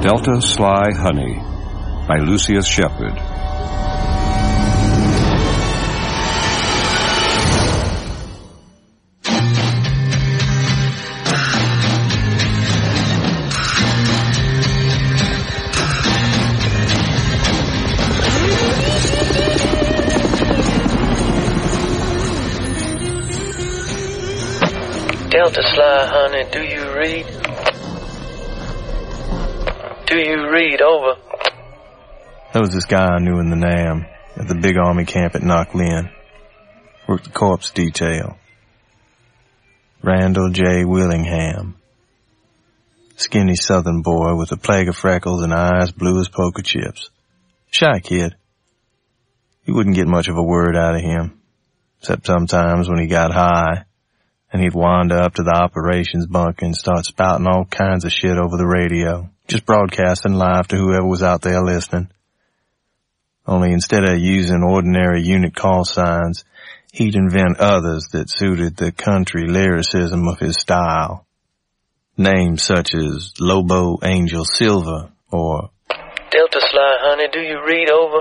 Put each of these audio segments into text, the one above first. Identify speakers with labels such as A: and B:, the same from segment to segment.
A: Delta Sly Honey by Lucius Shepard.
B: Delta Sly Honey, do you read? Do you read? Over.
C: That was this guy I knew in the NAM at the big army camp at Knocklin. Worked the corpse detail. Randall J. Willingham. Skinny southern boy with a plague of freckles and eyes blue as poker chips. Shy kid. You wouldn't get much of a word out of him, except sometimes when he got high and he'd wander up to the operations bunk and start spouting all kinds of shit over the radio, just broadcasting live to whoever was out there listening. Only instead of using ordinary unit call signs, he'd invent others that suited the country lyricism of his style. Names such as Lobo Angel Silver or
B: Delta Sly Honey, do you read? Over.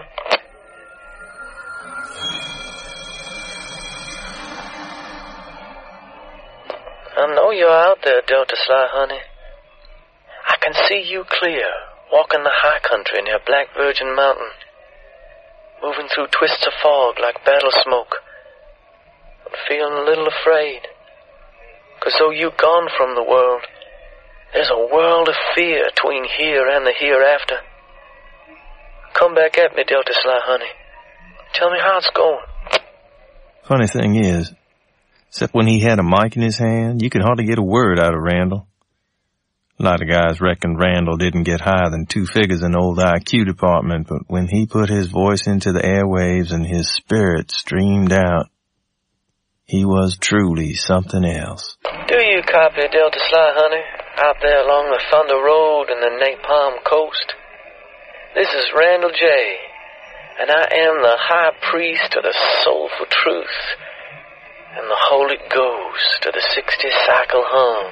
B: I know you're out there, Delta Sly Honey. I can see you clear, walking the high country near Black Virgin Mountain, moving through twists of fog like battle smoke, and feeling a little afraid. 'Cause though you've gone from the world, there's a world of fear between here and the hereafter. Come back at me, Delta Sly Honey. Tell me how it's going.
C: Funny thing is, except when he had a mic in his hand, you could hardly get a word out of Randall. A lot of guys reckoned Randall didn't get higher than 2 figures in old IQ department, but when he put his voice into the airwaves and his spirit streamed out, he was truly something else.
B: Do you copy, Delta Sly Honey, out there along the Thunder Road and the Napalm Coast? This is Randall J., and I am the high priest of the soulful truth and the Holy Ghost of the 60 cycle hum.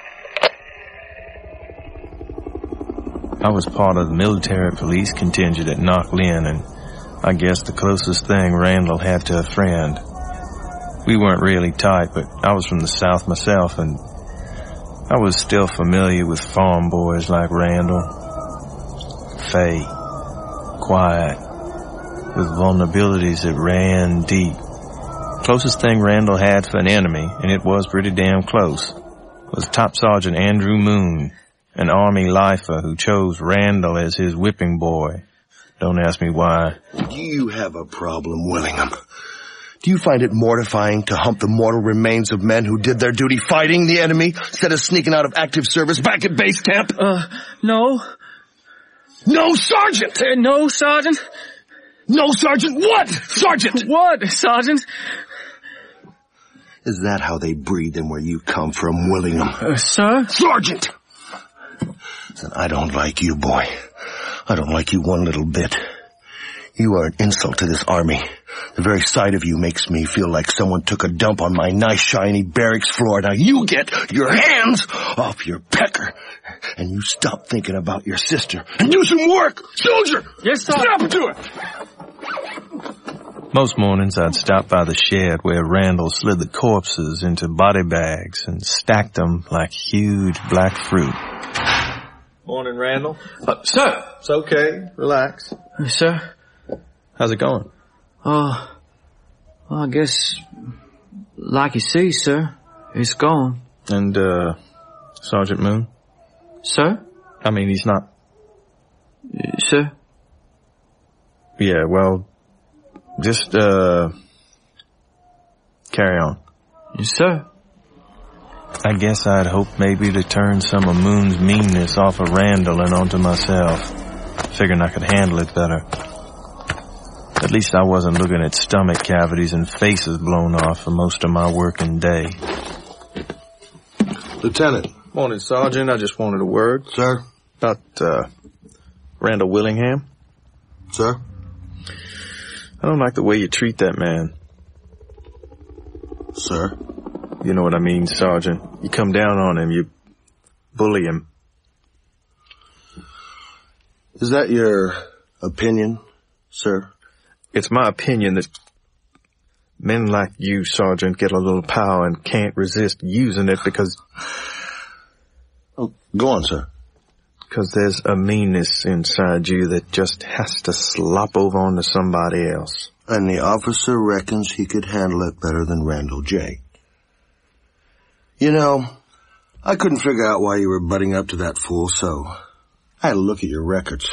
C: I was part of the military police contingent at Knocklin, and I guess the closest thing Randall had to a friend. We weren't really tight, but I was from the South myself, and I was still familiar with farm boys like Randall. Fey, quiet, with vulnerabilities that ran deep. Closest thing Randall had for an enemy, and it was pretty damn close, was Top Sergeant Andrew Moon, an Army lifer who chose Randall as his whipping boy. Don't ask me why.
D: Do you have a problem, Willingham? Do you find it mortifying to hump the mortal remains of men who did their duty fighting the enemy instead of sneaking out of active service back at base camp?
E: No.
D: No, Sergeant!
E: No, Sergeant.
D: No, Sergeant! What? Sergeant!
E: What, Sergeant?
D: Is that how they breathe in where you come from, Willingham?
E: Sir?
D: Sergeant! Then I don't like you, boy. I don't like you one little bit. You are an insult to this army. The very sight of you makes me feel like someone took a dump on my nice shiny barracks floor. Now you get your hands off your pecker, and you stop thinking about your sister and do some work. Soldier!
E: Yes, sir.
D: Stop to it!
C: Most mornings I'd stop by the shed where Randall slid the corpses into body bags and stacked them like huge black fruit.
F: Morning, Randall.
E: Sir.
F: It's okay. Relax.
E: Sir?
C: How's it going?
E: Well, I guess, like you see, sir, it's gone.
C: And, Sergeant Moon?
E: Sir?
C: I mean, he's not...
E: Sir?
C: Yeah, well, just, carry on.
E: Yes, sir.
C: I guess I'd hoped maybe to turn some of Moon's meanness off of Randall and onto myself. Figuring I could handle it better. At least I wasn't looking at stomach cavities and faces blown off for most of my working day.
D: Lieutenant.
F: Morning, Sergeant. I just wanted a word.
D: Sir?
F: About, Randall Willingham.
D: Sir?
C: I don't like the way you treat that man.
D: Sir?
C: You know what I mean, Sergeant. You come down on him, you bully him.
D: Is that your opinion, sir?
F: It's my opinion that men like you, Sergeant, get a little power and can't resist using it because...
D: Oh, go on, sir.
F: Because there's a meanness inside you that just has to slop over onto somebody else.
D: And the officer reckons he could handle it better than Randall J. You know, I couldn't figure out why you were butting up to that fool, so I had to look at your records.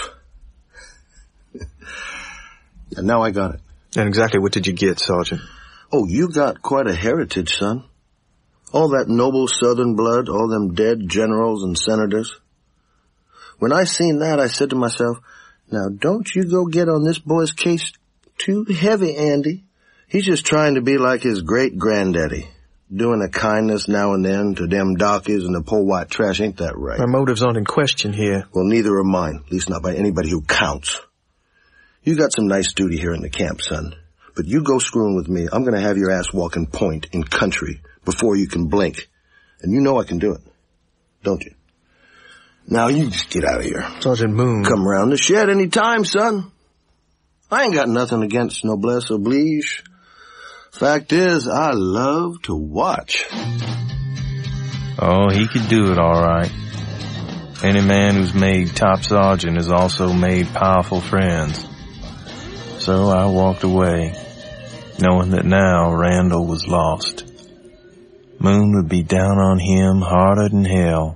D: And now I got it.
F: And exactly what did you get, Sergeant?
D: Oh, you got quite a heritage, son. All that noble Southern blood, all them dead generals and senators. When I seen that, I said to myself, now don't you go get on this boy's case too heavy, Andy. He's just trying to be like his great-granddaddy, doing a kindness now and then to them darkies and the poor white trash. Ain't that right?
F: My motives aren't in question here.
D: Well, neither are mine, at least not by anybody who counts. You got some nice duty here in the camp, son. But you go screwing with me, I'm going to have your ass walking point in country before you can blink. And you know I can do it, don't you? Now you just get out of here.
F: Sergeant Moon.
D: Come around the shed any time, son. I ain't got nothing against noblesse oblige. Fact is, I love to watch.
C: Oh, he could do it all right. Any man who's made top sergeant has also made powerful friends. So I walked away, knowing that now Randall was lost. Moon would be down on him harder than hell.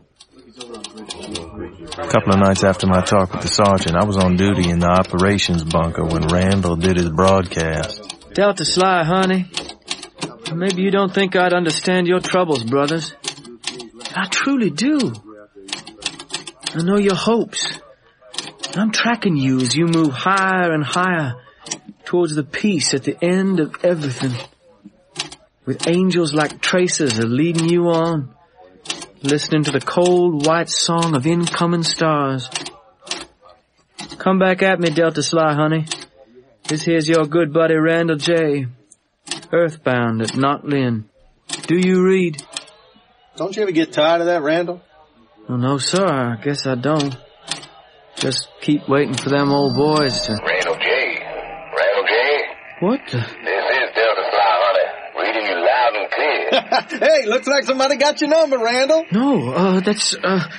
C: A couple of nights after my talk with the sergeant, I was on duty in the operations bunker when Randall did his broadcast.
E: Delta Sly, honey. Maybe you don't think I'd understand your troubles, brothers. I truly do. I know your hopes. I'm tracking you as you move higher and higher towards the peace at the end of everything. With angels like tracers are leading you on, listening to the cold white song of incoming stars. Come back at me, Delta Sly, honey. This here's your good buddy Randall J. Earthbound at Knot Lynn. Do you read?
F: Don't you ever get tired of that, Randall?
E: Oh, no, sir. I guess I don't. Just keep waiting for them old boys to...
G: Randall J. Randall J.
E: What the...
G: This is Delta Sly, honey. Reading you loud and clear.
F: Hey, looks like somebody got your number, Randall.
E: No, that's,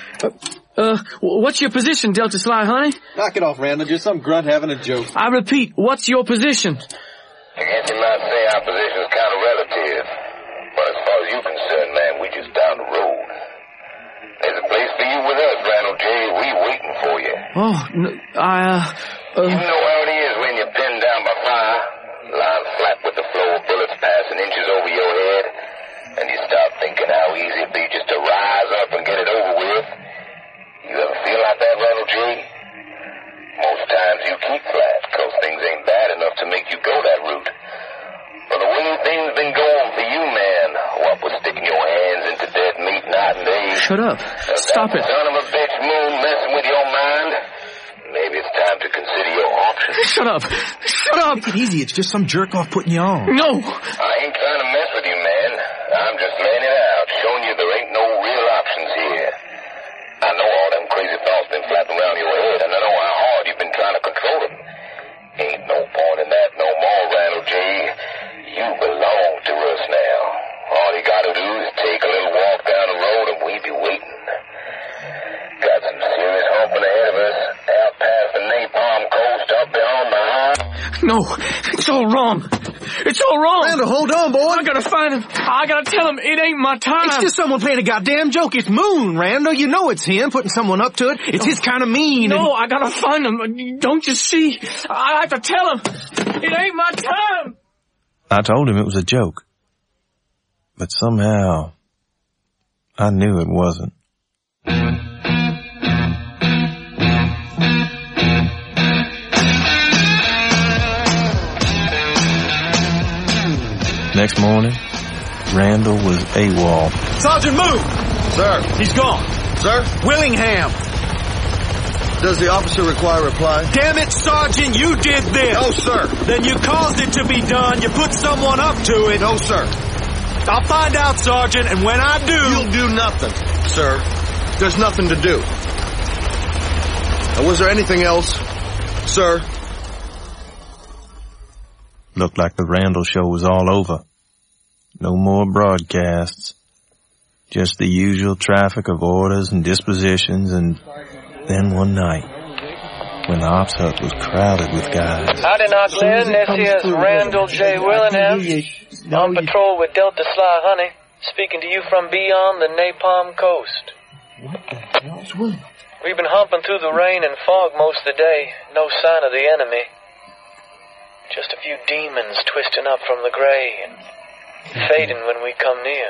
E: what's your position, Delta Sly, honey?
F: Knock it off, Randall. Just some grunt having a joke.
E: I repeat, what's your position?
G: I guess you might say our position's kind of relative. But as far as you're concerned, man, we just down the road. There's a place for you with us, Randall J. We waiting for you.
E: Oh, no,
G: You know how it is when you're pinned down by fire, lying flat with the flow of bullets passing inches over your head, and you start thinking how easy it'd be just to rise up and get it over with. You ever feel like that, Randall J? Most times you keep flat, because things ain't bad enough to make you go that route. But the way things been going for you, man, what with sticking your hands into dead meat night and day...
E: Shut up. Stop it.
G: Son of a bitch Moon messing with your mind? Maybe it's time to consider your options.
E: Shut up. Shut up.
H: Take it easy. It's just some jerk off putting you on.
E: No.
G: I ain't trying to mess with you, man. I'm just laying it out, showing you there ain't no real options here. I know all them crazy thoughts been flapping around your head, and I know how hard you've been trying to control them. Ain't no point in that no more, Randall J. You belong to us now. All you gotta do is take a little walk down the road and we be waiting. Got some serious humping ahead of us, out past the napalm coast, up beyond the high.
E: No, it's all wrong. It's all wrong.
H: Randall, hold on, boy.
E: I gotta find him. I gotta tell him it ain't my time.
H: It's just someone playing a goddamn joke. It's Moon, Randall. You know it's him putting someone up to it. It's his kind of mean.
E: No, I gotta find him. Don't you see? I have to tell him. It ain't my time.
C: I told him it was a joke. But somehow, I knew it wasn't. Next morning, Randall was AWOL.
H: Sergeant Moon!
D: Sir.
H: He's gone.
D: Sir?
H: Willingham!
D: Does the officer require a reply?
H: Damn it, Sergeant, you did this!
D: No, sir.
H: Then you caused it to be done. You put someone up to it.
D: No, sir.
H: I'll find out, Sergeant, and when I do...
D: You'll do nothing, sir. There's nothing to do. Was there anything else, sir?
C: Looked like the Randall show was all over. No more broadcasts. Just the usual traffic of orders and dispositions, and then one night, when the ops hut was crowded with guys.
B: Howdy, Knock Lynn. This here's Randall J. Willingham, on patrol with Delta Sly Honey, speaking to you from beyond the Napalm Coast.
I: What the hell's William?
B: We've been humping through the rain and fog most of the day. No sign of the enemy. Just a few demons twisting up from the gray and fading when we come near.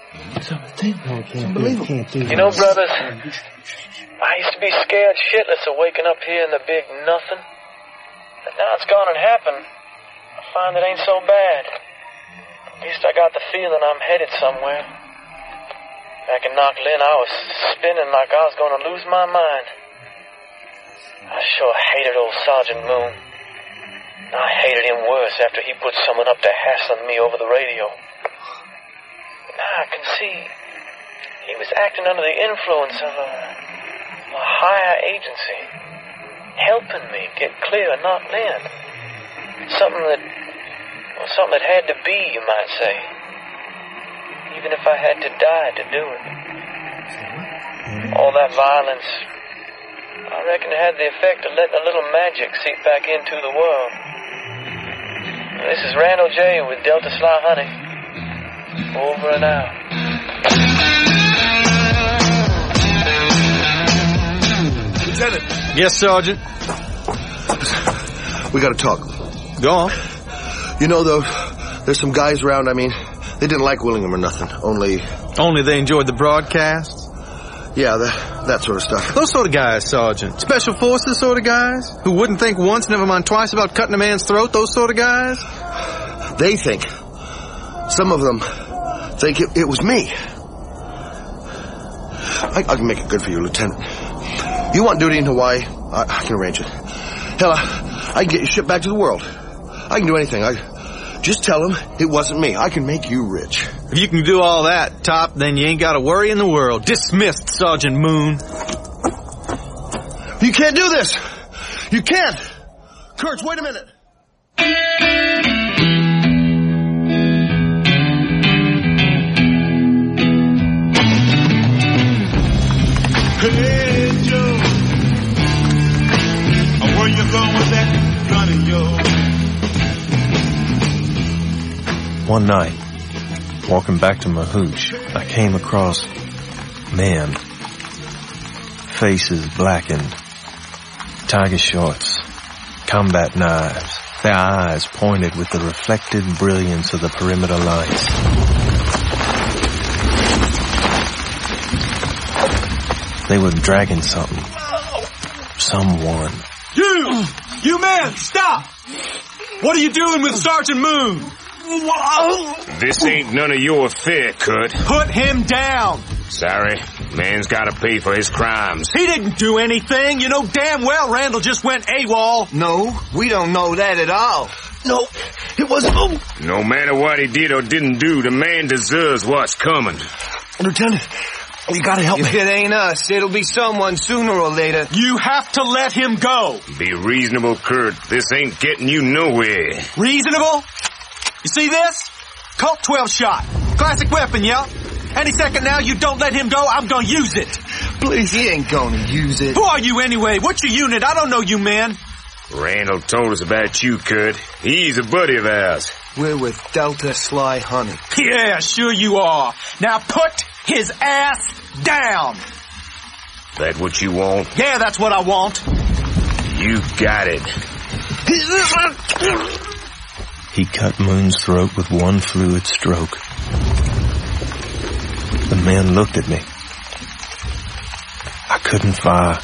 B: You know, brothers, I used to be scared shitless of waking up here in the big nothing. But now it's gone and happened. I find it ain't so bad. At least I got the feeling I'm headed somewhere. Back in Knock Lynn, I was spinning like I was going to lose my mind. I sure hated old Sergeant Moon. I hated him worse after he put someone up to hassling me over the radio. But now I can see he was acting under the influence of a higher agency, helping me get clear of Knock Lynn. Something that had to be, you might say. Even if I had to die to do it. All that violence, I reckon it had the effect of letting a little magic seep back into the world. This is Randall J. with Delta Sly Honey. Over and out.
D: Lieutenant.
F: Yes, Sergeant.
D: We gotta talk.
F: Go on.
D: You know, though, there's some guys around, I mean, they didn't like Willingham or nothing. Only
F: they enjoyed the broadcast?
D: Yeah, that sort of stuff.
F: Those sort of guys, Sergeant. Special forces sort of guys? Who wouldn't think once, never mind twice about cutting a man's throat? Those sort of guys?
D: They think. Some of them think it was me. I can make it good for you, Lieutenant. You want duty in Hawaii? I can arrange it. Hell, I can get you shipped back to the world. I can do anything. Just tell them it wasn't me. I can make you rich.
F: If you can do all that, Top, then you ain't got a worry in the world. Dismissed, Sergeant Moon.
D: You can't do this. You can't. Kurtz, wait a minute.
J: Hey, Joe. Where you going with that gun of yours?
C: One night, walking back to my hooch, I came across men. Faces blackened, tiger shorts, combat knives, their eyes pointed with the reflected brilliance of the perimeter lights. They were dragging something. Someone.
H: You man, stop! What are you doing with Sergeant Moon?
G: This ain't none of your affair, Kurt.
H: Put him down!
G: Sorry, man's gotta pay for his crimes.
H: He didn't do anything. You know damn well Randall just went AWOL.
I: No, we don't know that at all.
D: No, it wasn't. Oh.
G: No matter what he did or didn't do, the man deserves what's coming.
D: Lieutenant, you gotta help me.
I: If it ain't us, it'll be someone sooner or later.
H: You have to let him go.
G: Be reasonable, Kurt. This ain't getting you nowhere.
H: Reasonable? You see this? Colt 12 shot. Classic weapon, yeah? Any second now you don't let him go, I'm gonna use it.
I: Please, he ain't gonna use it.
H: Who are you anyway? What's your unit? I don't know you, man.
G: Randall told us about you, Kurt. He's a buddy of ours.
I: We're with Delta Sly Honey.
H: Yeah, sure you are. Now put his ass down.
G: That what you want?
H: Yeah, that's what I want.
G: You got it.
C: He cut Moon's throat with one fluid stroke. The men looked at me. I couldn't fire.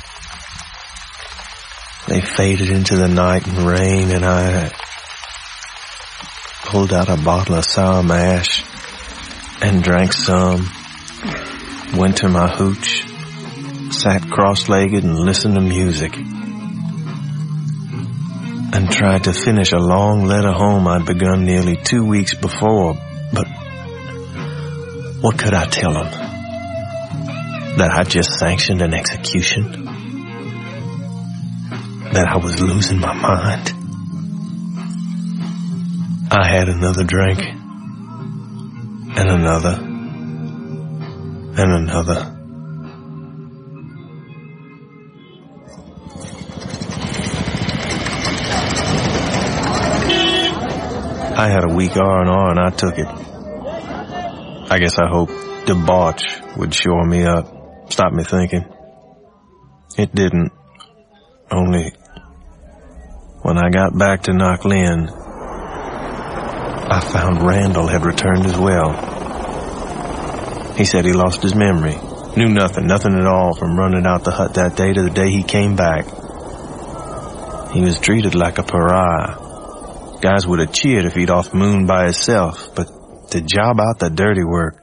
C: They faded into the night and rain, and I pulled out a bottle of sour mash and drank some, went to my hooch, sat cross-legged and listened to music, and tried to finish a long letter home I'd begun nearly 2 weeks before, but what could I tell them? That I just sanctioned an execution? that I was losing my mind. I had another drink, and another, and another. I had a weak R&R and I took it. I guess I hoped debauch would shore me up, stop me thinking. It didn't. Only when I got back to Knocklin, I found Randall had returned as well. He said he lost his memory, knew nothing at all from running out the hut that day to the day he came back. He was treated like a pariah. Guys would have cheered if he'd off Moon by himself, but to job out the dirty work.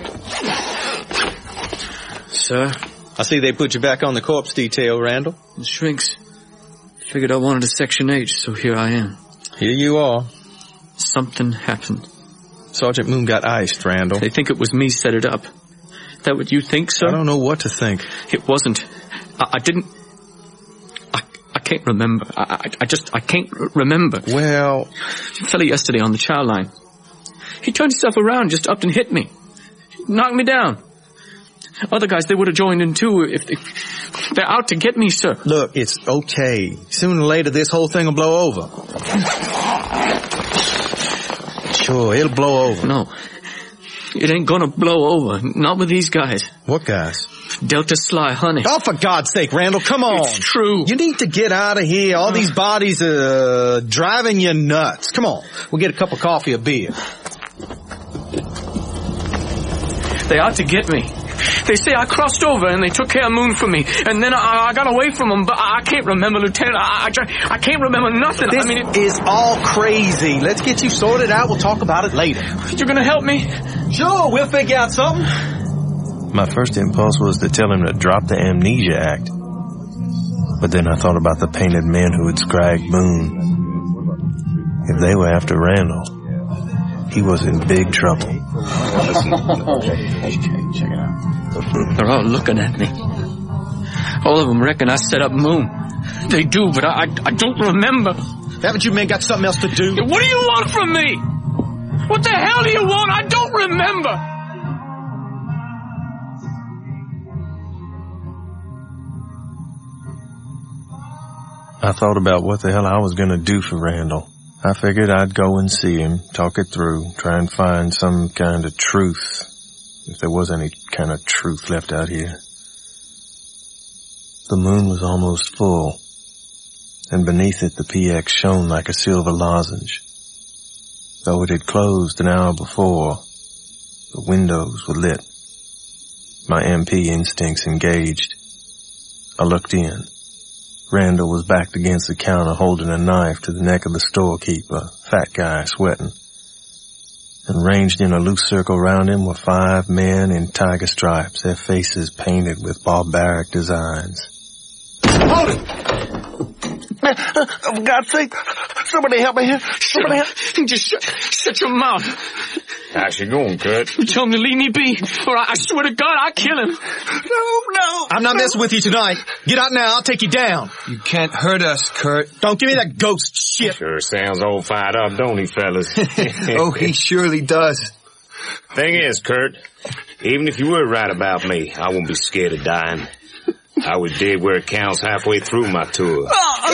E: Sir?
F: I see they put you back on the corpse detail, Randall.
E: The shrinks. Figured I wanted a Section H, so here I am.
F: Here you are.
E: Something happened.
F: Sergeant Moon got iced, Randall.
E: They think it was me set it up. That what you think, sir?
F: I don't know what to think.
E: It wasn't. I didn't... I can't remember. I can't remember.
F: Well...
E: The fella yesterday on the chow line. He turned himself around, just upped and hit me. Knocked me down. Other guys, they would have joined in too if they're out to get me, sir.
F: Look, it's okay. Sooner or later, this whole thing will blow over. Sure, it'll blow over.
E: No. It ain't gonna blow over. Not with these guys.
F: What guys?
E: Delta Sly Honey.
F: Oh, for God's sake, Randall, come on.
E: It's true.
F: You need to get out of here. All these bodies are driving you nuts. Come on. We'll get a cup of coffee or beer.
E: They out to get me. They say I crossed over and they took care of Moon from me. And then I got away from them, but I can't remember, Lieutenant. I can't remember nothing.
F: This is all crazy. Let's get you sorted out. We'll talk about it later.
E: You're gonna help me?
F: Sure, we'll figure out something.
C: My first impulse was to tell him to drop the Amnesia Act. But then I thought about the painted men who had scragged Moon. If they were after Randall, he was in big trouble.
E: Check it out. They're all looking at me. All of them reckon I set up Moon. They do, but I don't remember.
F: Haven't you men got something else to do?
E: What do you want from me? What the hell do you want? I don't remember.
C: I thought about what the hell I was going to do for Randall. I figured I'd go and see him, talk it through, try and find some kind of truth, if there was any kind of truth left out here. The moon was almost full, and beneath it the PX shone like a silver lozenge. Though it had closed an hour before, the windows were lit. My MP instincts engaged. I looked in. Randall was backed against the counter holding a knife to the neck of the storekeeper, fat guy sweating. And ranged in a loose circle round him were 5 men in tiger stripes, their faces painted with barbaric designs.
D: Hold it! Man, for God's sake, somebody help me here. Somebody help.
E: Just shut your mouth.
G: How's you going, Kurt?
E: You tell him to leave me be, or I swear to God I'll kill him.
D: No.
F: I'm not messing with you tonight. Get out now, I'll take you down.
I: You can't hurt us, Kurt.
F: Don't give me that ghost shit.
G: Sure sounds all fired up, don't he, fellas?
I: Oh, he surely does.
G: Thing is, Kurt, even if you were right about me, I won't be scared of dying. I was dead where it counts halfway through my tour.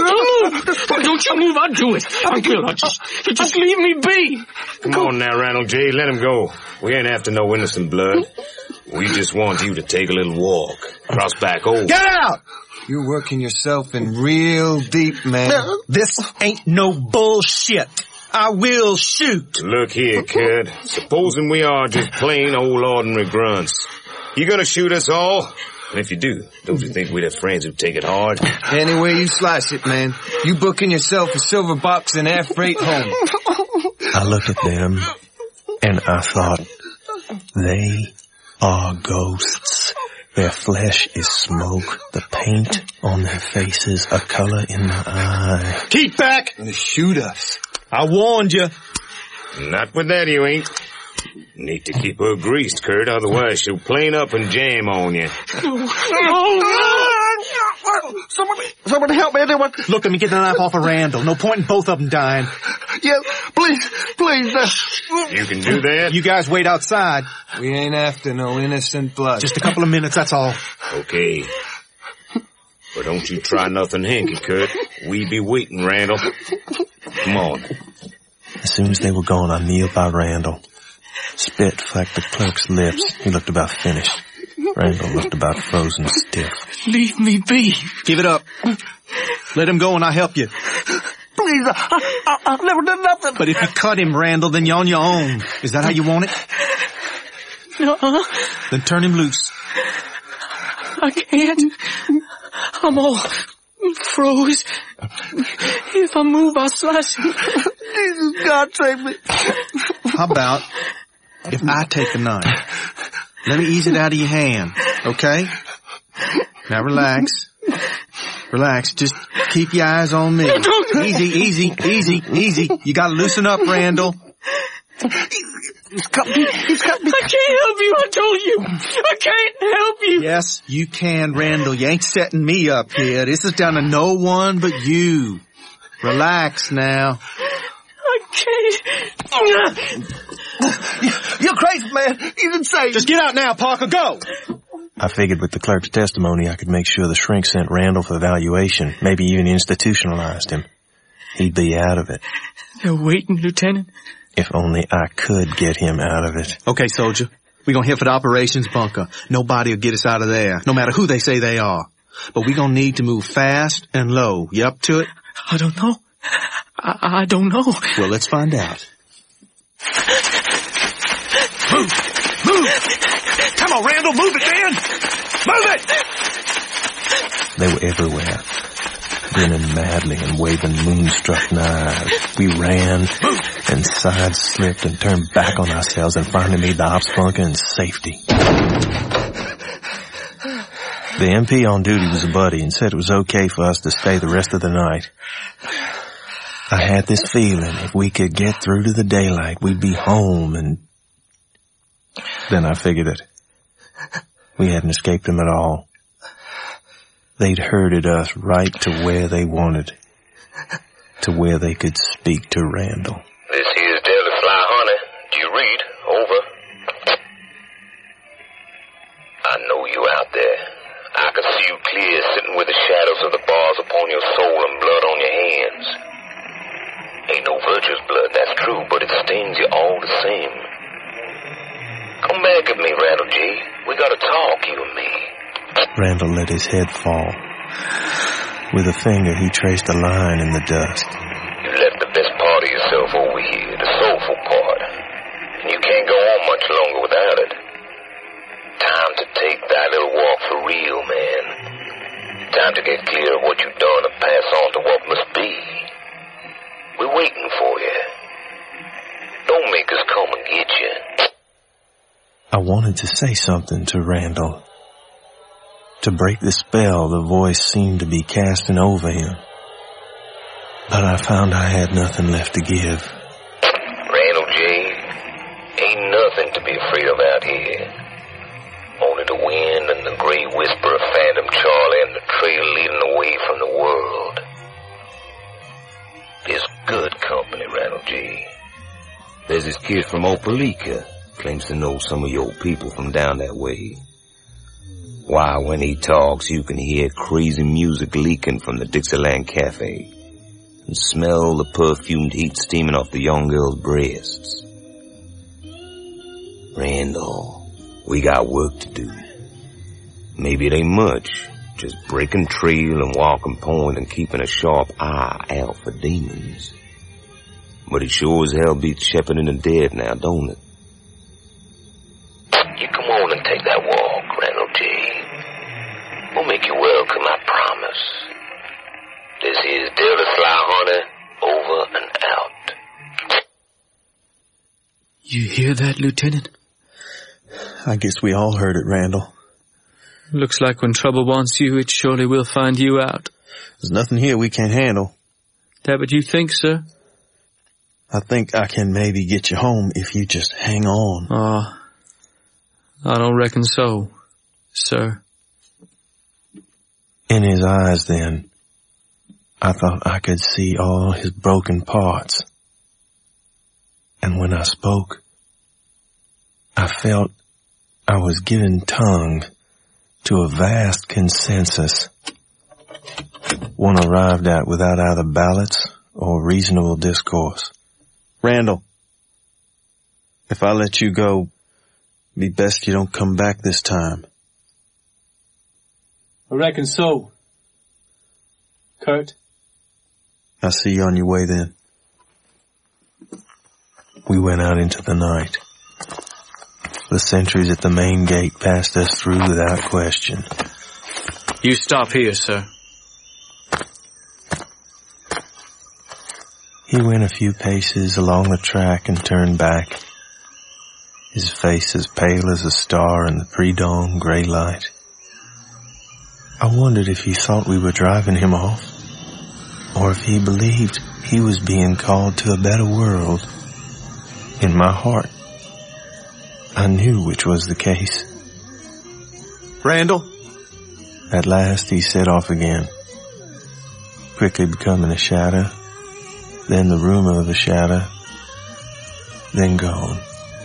E: Don't you move, I'll do it. I will. Just leave me be.
G: Come on now, Randall J., let him go. We ain't after no innocent blood. We just want you to take a little walk. Cross back over.
F: Get out!
I: You're working yourself in real deep, man.
F: This ain't no bullshit. I will shoot.
G: Look here, kid. Supposing we are just plain old ordinary grunts. You gonna shoot us all? And if you do, don't you think we'd have friends who take it hard?
I: Any way you slice it, man. You booking yourself a silver box and air freight home.
C: I looked at them, and I thought, they are ghosts. Their flesh is smoke, the paint on their faces a color in the eye.
F: Keep back!
I: Gonna shoot us.
F: I warned you.
G: Not with that, you ain't. Need to keep her greased, Kurt, otherwise she'll plane up and jam on you.
E: No.
D: Somebody help me, anyone.
H: Look, let me get the knife off of Randall. No point in both of them dying.
D: Yes, please.
K: You can do that?
H: You guys wait outside.
I: We ain't after no innocent blood.
H: Just a couple of minutes, that's all.
K: Okay. But don't you try nothing hanky, Kurt. We be waiting, Randall. Come on.
C: As soon as they were gone, I kneeled by Randall. Spit flecked the clerk's lips. He looked about finished. Randall looked about frozen stiff.
E: Leave me be.
H: Give it up. Let him go and I'll help you.
D: Please, I've never done nothing.
H: But if you cut him, Randall, then you're on your own. Is that how you want it?
E: No.
H: Then turn him loose.
E: I can't. I'm all froze. If I move, I'll slice him.
D: Jesus, God save me.
H: How about if I take the knife? Let me ease it out of your hand, okay? Now relax. Relax. Just keep your eyes on me. Easy. You gotta loosen up, Randall.
D: He's cut me.
E: I can't help you, I told you. I can't help you.
H: Yes, you can, Randall. You ain't setting me up here. This is down to no one but you. Relax now.
E: I can't.
D: You're crazy, man. He's insane.
H: Just get out now, Parker. Go.
C: I figured with the clerk's testimony, I could make sure the shrink sent Randall for evaluation, maybe even institutionalized him. He'd be out of it.
E: They're waiting, Lieutenant.
C: If only I could get him out of it.
H: Okay, soldier. We're gonna head for the operations bunker. Nobody will get us out of there, no matter who they say they are. But we're gonna need to move fast and low. You up to it?
E: I don't know. I don't know.
H: Well, let's find out.
K: Move! Come on, Randall, move it, man! Move it!
C: They were everywhere, grinning madly and waving moonstruck knives. We ran and side-slipped and turned back on ourselves and finally made the ops bunker in safety. The MP on duty was a buddy and said it was okay for us to stay the rest of the night. I had this feeling if we could get through to the daylight, we'd be home, and then I figured it. We hadn't escaped them at all. They'd herded us right to where they wanted, to where they could speak to Randall.
G: This here's Delta Sly Honey. Do you read? Over. I know you out there. I can see you clear, sitting with the shadows of the bars upon your soul and blood on your hands. Ain't no virtuous blood, that's true, but it stings you all the same. Come back at me, Randall G. We gotta talk, you and me.
C: Randall let his head fall. With a finger, he traced a line in the dust.
G: You left the best part of yourself over here, the soulful part. And you can't go on much longer without it. Time to take that little walk for real, man. Time to get clear of what you've done and pass on to what must be. We're waiting for you. Don't make us come and get you.
C: I wanted to say something to Randall. To break the spell the voice seemed to be casting over him. But I found I had nothing left to give.
G: Randall J., ain't nothing to be afraid of out here. Only the wind and the gray whisper of Phantom Charlie and the trail leading away from the world. There's good company, Randall J.
K: There's this kid from Opelika. Claims to know some of your people from down that way. Why, when he talks, you can hear crazy music leaking from the Dixieland Cafe and smell the perfumed heat steaming off the young girl's breasts. Randall, we got work to do. Maybe it ain't much, just breaking trail and walking point and keeping a sharp eye out for demons. But it sure as hell beats shepherding the dead now, don't it?
G: You come on and take that walk, Randall G. We'll make you welcome, I promise. This is Delta Sly Honey, over and out.
E: You hear that, Lieutenant?
C: I guess we all heard it, Randall.
E: Looks like when trouble wants you, it surely will find you out.
C: There's nothing here we can't handle.
E: That what you think, sir?
C: I think I can maybe get you home if you just hang on.
E: I don't reckon so, sir.
C: In his eyes then, I thought I could see all his broken parts. And when I spoke, I felt I was giving tongue to a vast consensus, one arrived at without either ballots or reasonable discourse.
F: Randall, if I let you go, be best you don't come back this time.
E: I reckon so. Kurt?
F: I'll see you on your way then.
C: We went out into the night. The sentries at the main gate passed us through without question.
E: You stop here, sir.
C: He went a few paces along the track and turned back, his face as pale as a star in the pre-dawn gray light. I wondered if he thought we were driving him off, or if he believed he was being called to a better world. In my heart, I knew which was the case.
F: Randall?
C: At last he set off again, quickly becoming a shadow, then the rumor of a shadow, then gone.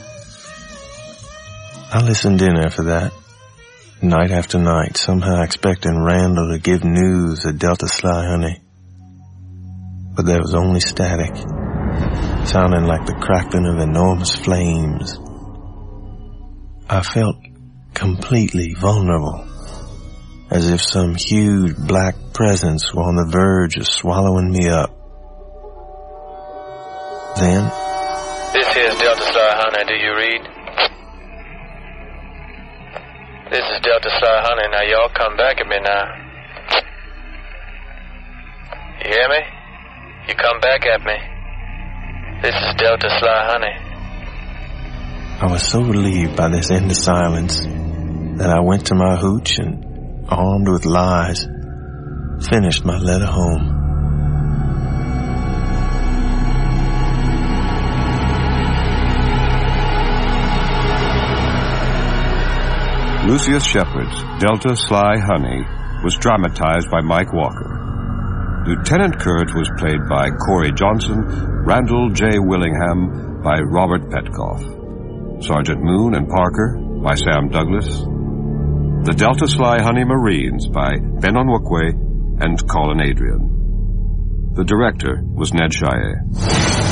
C: I listened in after that, night after night, somehow expecting Randall to give news of Delta Sly Honey. But there was only static, sounding like the crackling of enormous flames. I felt completely vulnerable, as if some huge black presence were on the verge of swallowing me up. Then,
B: this here's Delta Sly Honey, do you read? This is Delta Sly Honey, now y'all come back at me now. You hear me? You come back at me. This is Delta Sly Honey.
C: I was so relieved by this end of silence that I went to my hooch and, armed with lies, finished my letter home.
A: Lucius Shepard's Delta Sly Honey was dramatized by Mike Walker. Lieutenant Kurt was played by Corey Johnson, Randall J. Willingham by Robert Petkoff, Sergeant Moon and Parker by Sam Douglas, the Delta Sly Honey Marines by Ben Onwukwe and Colin Adrian. The director was Ned Chaillet.